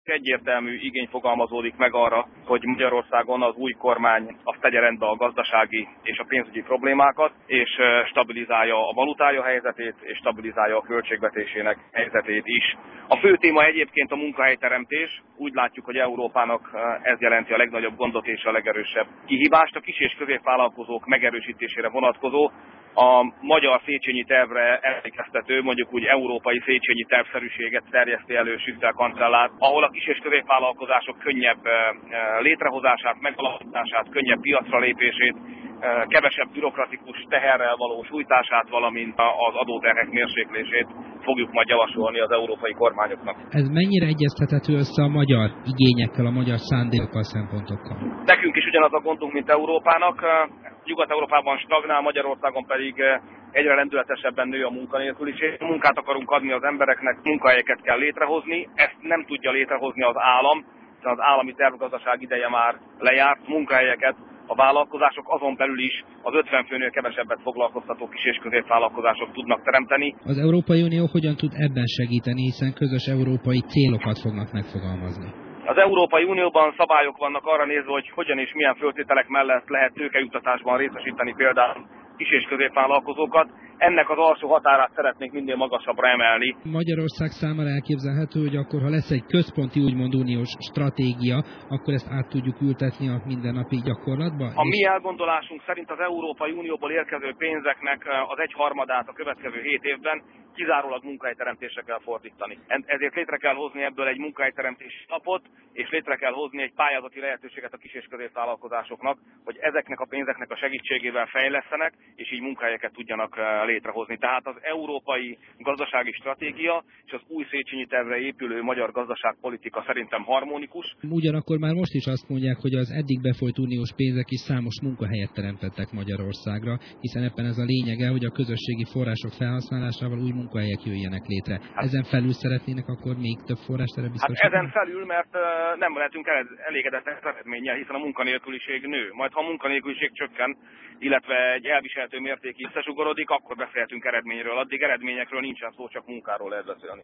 Egyértelmű igény fogalmazódik meg arra, hogy Magyarországon az új kormány azt tegye rendbe a gazdasági és a pénzügyi problémákat, és stabilizálja a valutája helyzetét, és stabilizálja a költségvetésének helyzetét is. A fő téma egyébként a munkahelyteremtés. Úgy látjuk, hogy Európának ez jelenti a legnagyobb gondot és a legerősebb kihívást. A kis- és középvállalkozók megerősítésére vonatkozó, a magyar Széchenyi tervre emlékeztető, mondjuk úgy európai Széchenyi tervszerűséget terjeszti elő Schüssel kancellár, ahol a kis- és középvállalkozások könnyebb létrehozását, megalapítását, könnyebb piacra lépését, kevesebb bürokratikus teherrel való sújtását, valamint az adóterhek mérséklését fogjuk majd javasolni az európai kormányoknak. Ez mennyire egyeztethető össze a magyar igényekkel, a magyar szándékokkal, szempontokkal? Nekünk is ugyanaz a gondunk, mint Európának. Nyugat-Európában stagnál, Magyarországon pedig egyre lendületesebben nő a munkanélküliség. Munkát akarunk adni az embereknek, munkahelyeket kell létrehozni. Ezt nem tudja létrehozni az állam, hiszen az állami tervgazdaság ideje már lejárt. Munkahelyeket a vállalkozások, azon belül is az 50 főnél kevesebbet foglalkoztató kis- és középvállalkozások tudnak teremteni. Az Európai Unió hogyan tud ebben segíteni, hiszen közös európai célokat fognak megfogalmazni? Az Európai Unióban szabályok vannak arra nézve, hogy hogyan és milyen feltételek mellett lehet tőkejuttatásban részesíteni például kis- és középvállalkozókat. Ennek az alsó határát szeretnénk minél magasabbra emelni. Magyarország számára elképzelhető, hogy akkor, ha lesz egy központi úgymond uniós stratégia, akkor ezt át tudjuk ültetni a mindennapi gyakorlatba? A mi elgondolásunk szerint az Európai Unióból érkező pénzeknek az egyharmadát a következő 7 évben kizárólag munkahelyteremtésre kell fordítani. Ezért létre kell hozni ebből egy munkahelyteremtési napot, és létre kell hozni egy pályázati lehetőséget a kis- és középvállalkozásoknak, hogy ezeknek a pénzeknek a segítségével fejlesztenek, és így munkahelyeket tudjanak létrehozni. Tehát az európai gazdasági stratégia és az új Széchenyi tervre épülő magyar gazdaságpolitika szerintem harmonikus. Ugyanakkor már most is azt mondják, hogy az eddig befolyt uniós pénzek is számos munkahelyet teremtettek Magyarországra, hiszen ebben ez a lényege, hogy a közösségi források felhasználásával új munkahelyek jöjjenek létre. Ezen felül szeretnének akkor még több forrást erre biztosítani? Hát ezen felül, mert nem lehetünk elégedettek az eredménnyel, hiszen a munkanélküliség nő. Majd ha a munkanélküliség csökken, illetve egy elviselhető mértékig összesugorodik, akkor beszélhetünk eredményről. Addig eredményekről nincsen szó, csak munkáról lehet beszélni.